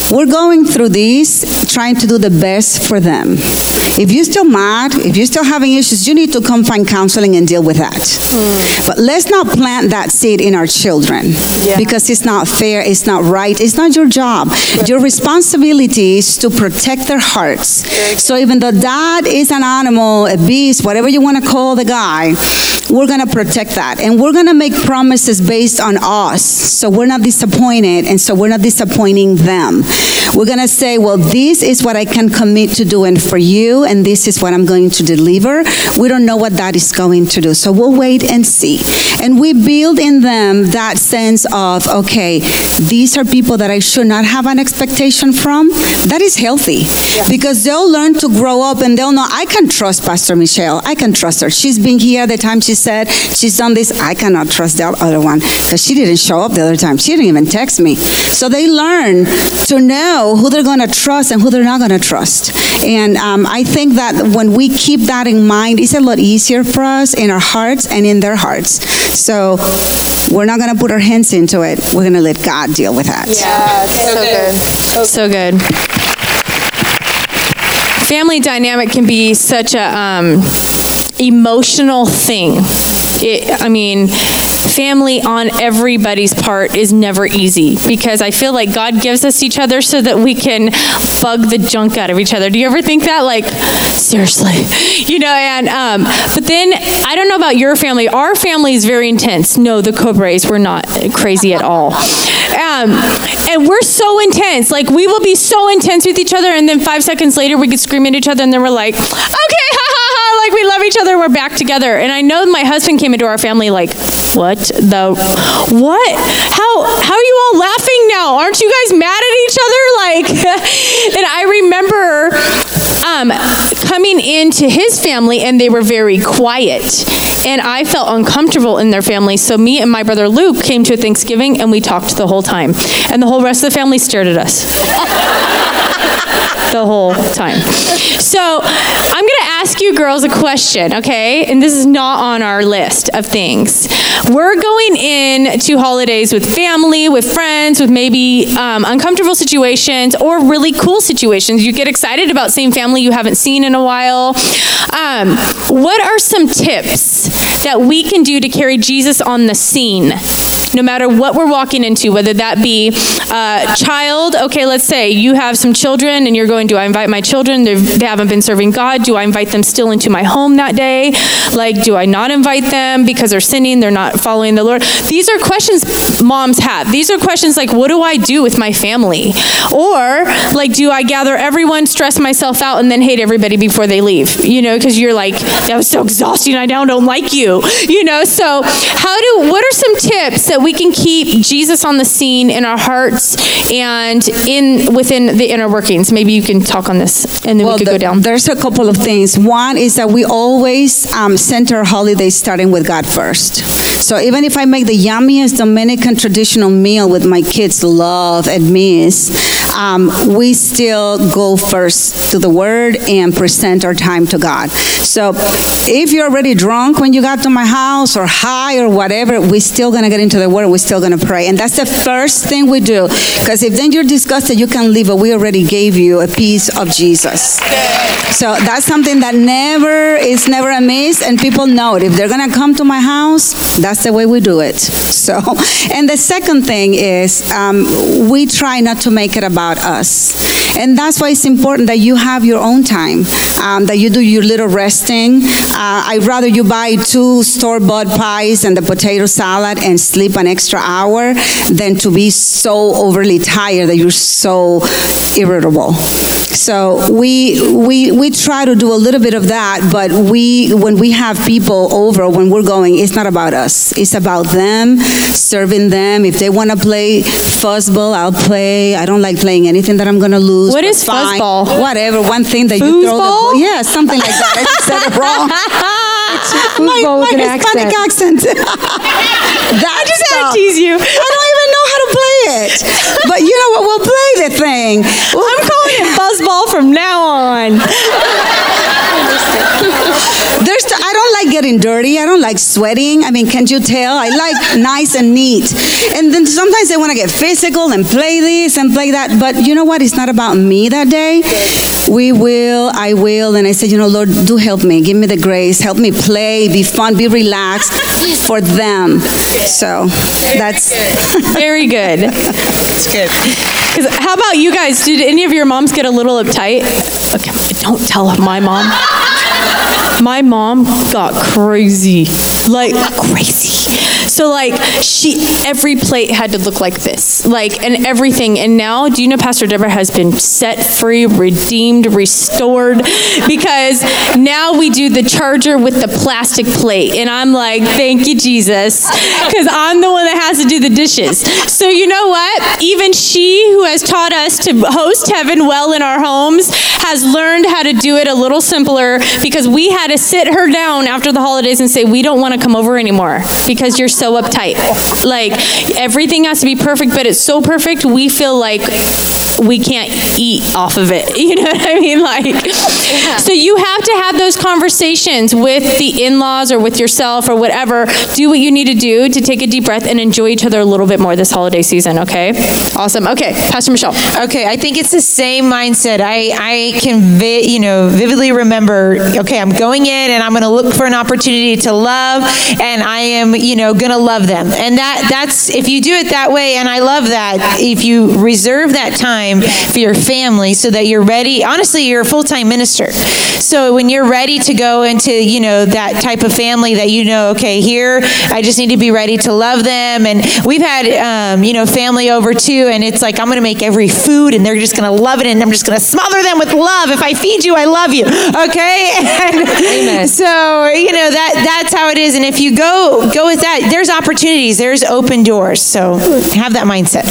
we're going through this, trying to do the best for them. If you're still mad, if you're still having issues, you need to come find counseling and deal with that. Mm. But let's not plant that seed in our children, yeah. because it's not fair, it's not right, it's not your job. Right. Your responsibility is to protect their hearts. So even though dad is an animal, a beast, whatever you want to call the guy, we're going to protect that. And we're going to make promises based on us, so we're not disappointed, and so we're not disappointing them. We're going to say, well, this is what I can commit to doing for you, and this is what I'm going to deliver. We don't know what that is going to do, so we'll wait and see. And we build in them that sense of, okay, these are people that I should not have an expectation from. That is healthy, yeah. because they'll learn to grow up, and they'll know, I can trust Pastor Michelle. I can trust her. She's been here the time she said she's done this. I cannot trust that other one because she didn't show up the other time. She didn't even text me. So they learn to know who they're going to trust and who they're not going to trust. And um, I think that when we keep that in mind, it's a lot easier for us in our hearts and in their hearts. So we're not going to put our hands into it. We're going to let God deal with that. Yeah, so good. So good. Family dynamic can be such a um, emotional thing. It, I mean, family on everybody's part is never easy, because I feel like God gives us each other so that we can bug the junk out of each other. Do you ever think that? Like, seriously, you know, and, um, but then I don't know about your family. Our family is very intense. No, the Cobras, we're not crazy at all. Um, and we're so intense. Like, we will be so intense with each other, and then five seconds later we could scream at each other, and then we're like, okay, ha ha ha, like we love each other, we're back together. And I know my husband came into our family like, what the, what? How, how are you all laughing now? Aren't you guys mad at each other? Like, and I remember um, coming into his family, and they were very quiet. And I felt uncomfortable in their family. So me and my brother Luke came to a Thanksgiving, and we talked the whole time. And the whole rest of the family stared at us. The whole time. So I'm going to ask you girls a question, okay? And this is not on our list of things. We're going into holidays with family, with friends, with maybe um, uncomfortable situations or really cool situations. You get excited about seeing family you haven't seen in a while. Um, what are some tips that we can do to carry Jesus on the scene, no matter what we're walking into, whether that be a child? Okay, let's say you have some children and you're going, do I invite my children? They've, they haven't been serving God. Do I invite them still into my home that day? Like, do I not invite them because they're sinning? They're not following the Lord? These are questions moms have. These are questions like, what do I do with my family? Or like, do I gather everyone, stress myself out, and then hate everybody before they leave? You know, because you're like, that was so exhausting. I now don't like you. You know, so how do, what are some tips that we can keep Jesus on the scene in our hearts and in within the inner workings? Maybe you can talk on this, and then well, we could the, go down. There's a couple of things. One is that we always um, center holidays starting with God first. So even if I make the yummiest Dominican traditional meal with my kids love and miss, um, we still go first to the Word and present our time to God. So if you're already drunk when you got to my house, or high or whatever, we're still going to get into the Word, we're still going to pray. And that's the first thing we do. Because if then you're disgusted, you can leave, but we already gave you a piece of Jesus. So that's something that never is never amiss, and people know it. If they're going to come to my house, that's the way we do it. So, and the second thing is um, we try not to make it about us. And that's why it's important that you have your own time, um, that you do your little resting. Uh, I'd rather you buy two store-bought pies and the potato salad and sleep an extra hour than to be so overly tired that you're so irritable. So we we we try to do a little bit of that, but we when we have people over, when we're going, it's not about us. It's about them, serving them. If they want to play fuzzball, I'll play. I don't like playing anything that I'm going to lose. What is fine. fuzzball? Whatever, one thing that Foosball? you throw the ball. Yeah, something like that. I just said it wrong. Foosball my with my an Hispanic accent. That I just stuff. had to tease you. I don't even know how to play it. But you know what? We'll play the thing. We'll I'm calling it fuzzball from now on. There's, I don't like getting and dirty. I don't like sweating. I mean, can't you tell? I like nice and neat. And then sometimes they want to get physical and play this and play that. But you know what? It's not about me that day. We will, I will. And I said, you know, Lord, do help me. Give me the grace. Help me play, be fun, be relaxed for them. So that's very good. That's good. Because how about you guys? Did any of your moms get a little uptight? Okay, don't tell my mom. My mom got crazy, like crazy. So like she, every plate had to look like this, like, and everything. And now, do you know Pastor Deborah has been set free, redeemed, restored, because now we do the charger with the plastic plate. And I'm like, thank you, Jesus, because I'm the one that has to do the dishes. So you know what? Even she, who has taught us to host heaven well in our homes, has learned how to do it a little simpler, because we had to sit her down after the holidays and say, we don't want to come over anymore because you're so uptight. Like, everything has to be perfect, but it's so perfect, we feel like we can't eat off of it. You know what I mean? Like, so you have to have those conversations with the in-laws or with yourself or whatever. Do what you need to do to take a deep breath and enjoy each other a little bit more this holiday season, okay? Awesome. Okay, Pastor Michelle. Okay, I think it's the same mindset. I, I can, vi- you know, vividly remember, okay, I'm going in and I'm going to look for an opportunity to love, and I am, you know, going to love them. And that that's, if you do it that way, and I love that, if you reserve that time for your family so that you're ready, honestly, you're a full-time minister. So when you're ready to go into, you know, that type of family that you know, okay, here, I just need to be ready to love them. And we've had, um, you know, family over too, and it's like, I'm going to make every food and they're just going to love it, and I'm just going to smother them with love. If I feed you, I love you. Okay? And Amen. so, you know, that that's how it is. And if you go go with that, there's opportunities, there's open doors. So have that mindset.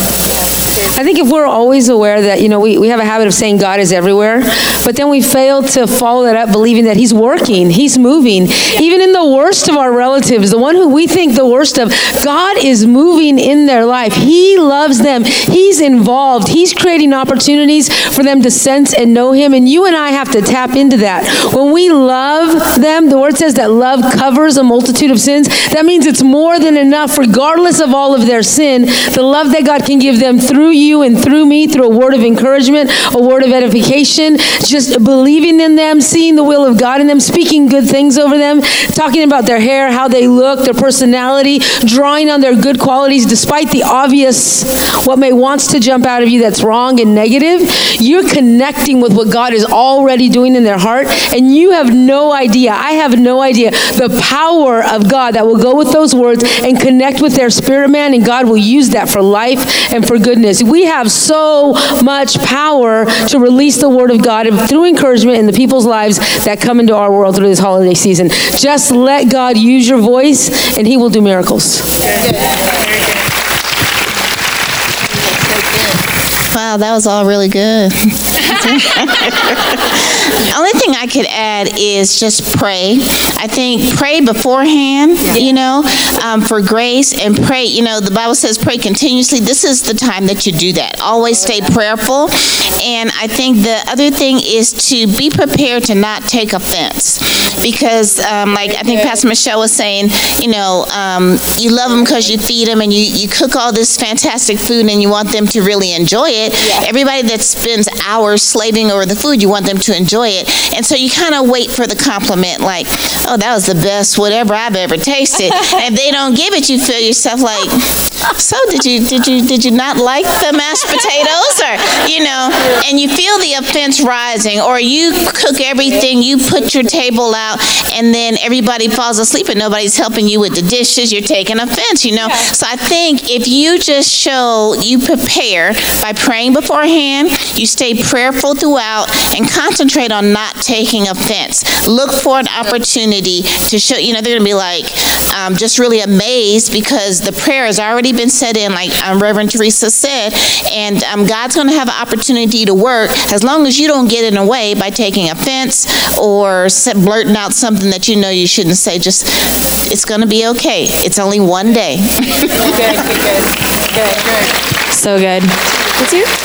I think if we're always aware that, you know, we, we have a habit of saying God is everywhere, but then we fail to follow that up believing that he's working, he's moving. Even in the worst of our relatives, the one who we think the worst of, God is moving in their life. He loves them. He's involved. He's creating opportunities for them to sense and know him. And you and I have to tap into that. When we love them, the word says that love covers a multitude of sins. That means it's more than enough, regardless of all of their sin, the love that God can give them through you and through me, through a word of encouragement, a word of edification, just believing in them, seeing the will of God in them, speaking good things over them, talking about their hair, how they look, their personality, drawing on their good qualities despite the obvious, what may wants to jump out of you that's wrong and negative. You're connecting with what God is already doing in their heart, and you have no idea, I have no idea, the power of God that will go with those words and connect with their spirit man, and God will use that for life and for goodness. We have so much power to release the word of God through encouragement in the people's lives that come into our world through this holiday season. Just let God use your voice, and he will do miracles. Wow, that was all really good. The only thing I could add is just pray. I think pray beforehand, you know, um, for grace, and pray, you know, the Bible says pray continuously. This is the time that you do that. Always stay prayerful. And I think the other thing is to be prepared to not take offense. Because, um, like I think Pastor Michelle was saying, you know, um, you love them because you feed them and you, you cook all this fantastic food and you want them to really enjoy it. Yeah. Everybody that spends hours slaving over the food, you want them to enjoy it. And so you kind of wait for the compliment, like, oh, that was the best whatever I've ever tasted. And if they don't give it, you feel yourself like, so did you did you did you not like the mashed potatoes, or you know, and you feel the offense rising, or you cook everything, you put your table out, and then everybody falls asleep and nobody's helping you with the dishes. You're taking offense, you know. Yeah. So I think if you just show you prepare by praying beforehand, you stay prayerful throughout, and concentrate on not taking offense. Look for an opportunity to show. You know, they're gonna be like um, just really amazed because the prayer has already been set in, like um, Reverend Teresa said, and um, God's going to have an opportunity to work as long as you don't get in the way by taking offense or blurting out something that you know you shouldn't say. Just, it's going to be okay. It's only one day. Good, good, good, good. So good. It's you?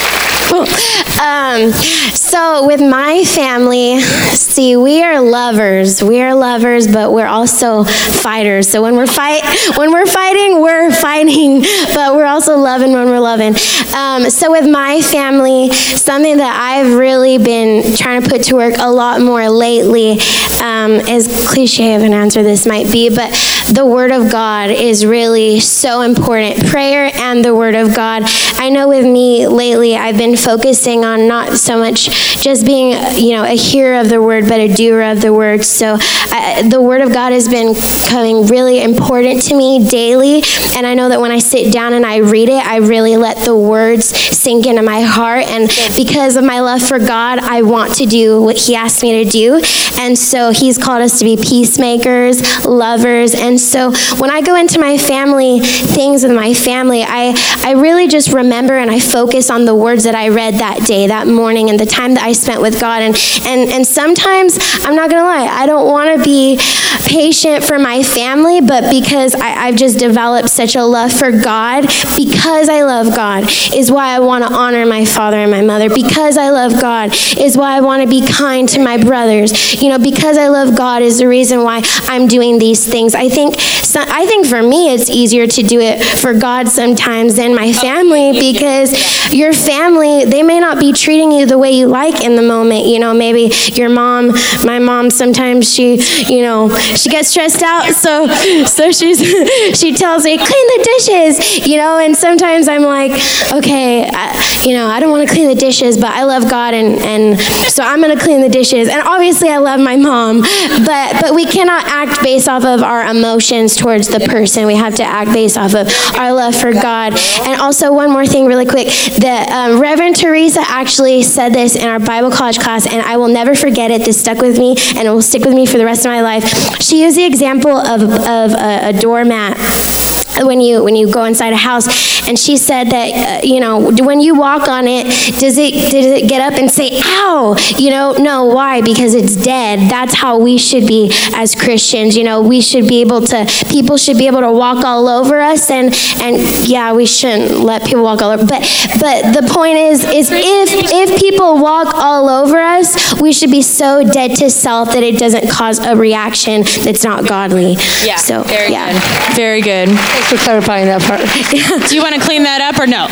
um, so with my family, see, we are lovers. We are lovers, but we're also fighters. So when we're fight, when we're fighting, we're fighting, but we're also loving when we're loving. Um, so with my family, something that I've really been trying to put to work a lot more lately, um, as cliche of an answer this might be, but the Word of God is really so important. Prayer and the Word of God. I know with me lately, I've been focusing on not so much just being, you know, a hearer of the Word, but a doer of the Word. So I, the Word of God has been becoming really important to me daily. And I know that when I sit down and I read it, I really let the words sink into my heart. And because of my love for God, I want to do what He asked me to do. And so He's called us to be peacemakers, lovers. And so when I go into my family, things with my family, I, I really just remember and I focus on the words that I read that day, that morning, and the time that I spent with God. And, and, and sometimes, I'm not going to lie, I don't want to be patient for my family, but because I, I've just developed such a love for God, because I love God, is why I want to honor my father and my mother. Because I love God is why I want to be kind to my brothers. You know, because I love God is the reason why I'm doing these things. I think so, I think for me it's easier to do it for God sometimes than my family, because your family, they may not be treating you the way you like in the moment. You know, maybe your mom, my mom, sometimes she, you know, she gets stressed out, so so she's she tells me, clean the dishes, you know, and sometimes I'm like, okay, I, you know, I don't want to clean the dishes, but I love God, and, and so I'm going to clean the dishes. And obviously I love my mom, but but we cannot act based off of our emotions towards the person. We have to act based off of our love for God. And also one more thing really quick, that um, Reverend Teresa actually said this in our Bible college class, and I will never forget it. This stuck with me, and it will stick with me for the rest of my life. She used the example of, of a, a doormat when you when you go inside a house, and she said that uh, you know, when you walk on it, does it does it get up and say ow? You know, no. Why? Because it's dead. That's how we should be as Christians. You know, we should be able to, people should be able to walk all over us, and and yeah, we shouldn't let people walk all over. But but the point is is if if people walk all over us, we should be so dead to self that it doesn't cause a reaction that's not godly. Yeah. So very yeah. good. Very good. Thanks for clarifying that part. Do you want to clean that up or no?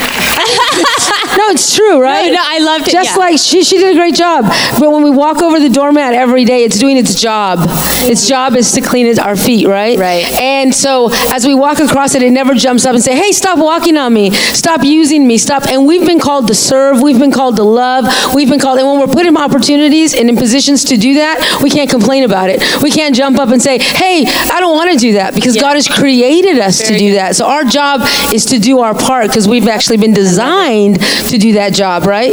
No, it's true, right? No, no, I loved it. Just yeah. like she, she did a great job. But when we walk over the doormat every day, it's doing its job. Its job is to clean it, our feet, right? Right. And so as we walk across it, it never jumps up and say, hey, stop walking on me. Stop using me. Stop. And we've been called to serve. We've been called to love. We've been called, and when we're put in opportunities and in positions to do that, we can't complain about it. We can't jump up and say, hey, I don't want to do that, because Yeah. God has created us Very to do good. that. So our job is to do our part, because we've actually been designed to do that job, right?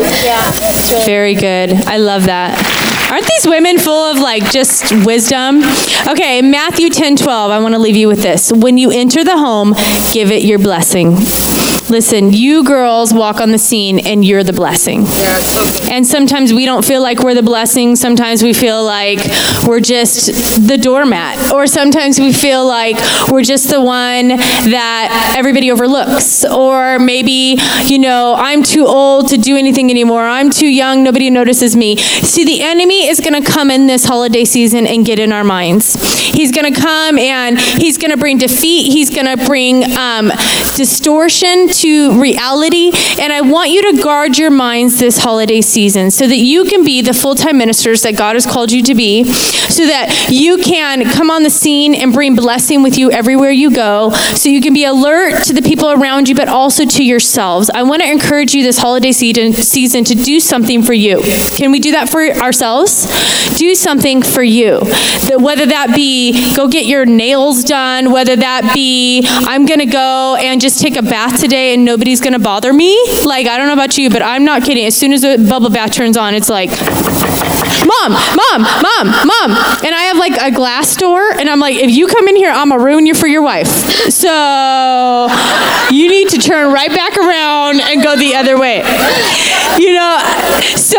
Very good. I love that. Aren't these women full of like just wisdom? Okay, Matthew ten twelve, I want to leave you with this. When you enter the home, give it your blessing. Listen, you girls walk on the scene and you're the blessing. And sometimes we don't feel like we're the blessing. Sometimes we feel like we're just the doormat. Or sometimes we feel like we're just the one that everybody overlooks. Or maybe, you know, I'm too old to do anything anymore. I'm too young, nobody notices me. See, the enemy is going to come in this holiday season and get in our minds. He's going to come and he's going to bring defeat. He's going to bring um, distortion to reality. And I want you to guard your minds this holiday season so that you can be the full-time ministers that God has called you to be, so that you can come on the scene and bring blessing with you everywhere you go, so you can be alert to the people around you, but also to yourselves. I want to encourage you this holiday season, season to do something for you. Can we do that for ourselves? Do something for you. That whether that be go get your nails done, whether that be I'm going to go and just take a bath today and nobody's going to bother me. Like, I don't know about you, but I'm not kidding. As soon as a bubble bath turns on, it's like, Mom, Mom, Mom, Mom. And I have like a glass door, and I'm like, if you come in here, I'm going to ruin you for your wife. So you need to turn right back around and go the other way. You know, so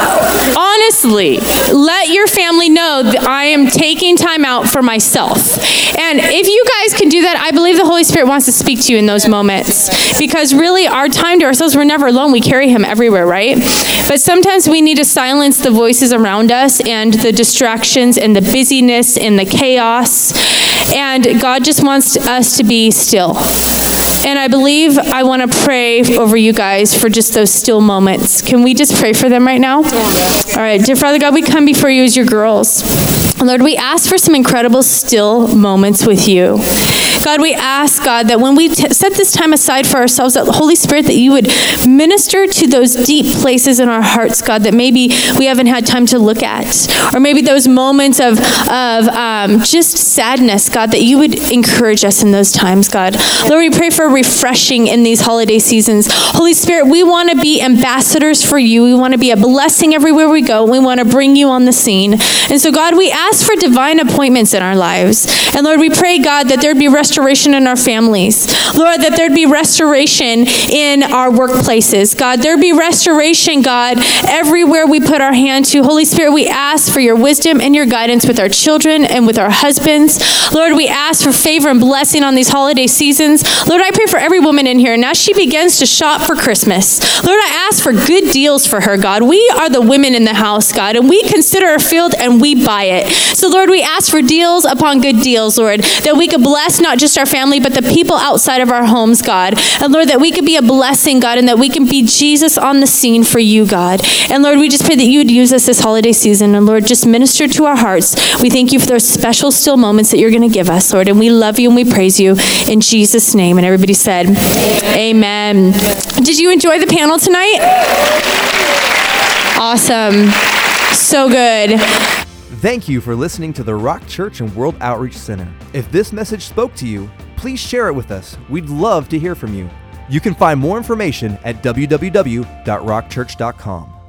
honestly, let your family know that I am taking time out for myself. And if you guys can do that, I believe the Holy Spirit wants to speak to you in those moments. Because really, our time to ourselves, we're never alone. We carry him everywhere, right? But sometimes we need to silence the voices around us and the distractions and the busyness and the chaos. And God just wants us to be still. And I believe I want to pray over you guys for just those still moments. Can we just pray for them right now? All right. Dear Father God, we come before you as your girls. Lord, we ask for some incredible still moments with you. God, we ask, God, that when we t- set this time aside for ourselves, that the Holy Spirit, that you would minister to those deep places in our hearts, God, that maybe we haven't had time to look at. Or maybe those moments of, of um, just sadness, God, that you would encourage us in those times, God. Lord, we pray for refreshing in these holiday seasons. Holy Spirit, we want to be ambassadors for you. We want to be a blessing everywhere we go. We want to bring you on the scene. And so, God, we ask for divine appointments in our lives. And Lord, we pray, God, that there'd be restoration in our families. Lord, that there'd be restoration in our workplaces. God, there'd be restoration, God, everywhere we put our hand to. Holy Spirit, we ask for your wisdom and your guidance with our children and with our husbands. Lord, we ask for favor and blessing on these holiday seasons. Lord, I pray for every woman in here, and as she begins to shop for Christmas, Lord, I ask for good deals for her, God. We are the women in the house, God, and we consider a field and we buy it. So, Lord, we ask for deals upon good deals, Lord, that we could bless not just our family, but the people outside of our homes, God. And Lord, that we could be a blessing, God, and that we can be Jesus on the scene for you, God. And Lord, we just pray that you would use us this holiday season. And Lord, just minister to our hearts. We thank you for those special still moments that you're going to give us, Lord. And we love you and we praise you in Jesus' name. And everybody said, amen. Did you enjoy the panel tonight? Awesome. So good. Thank you for listening to the Rock Church and World Outreach Center. If this message spoke to you, please share it with us. We'd love to hear from you. You can find more information at w w w dot rock church dot com.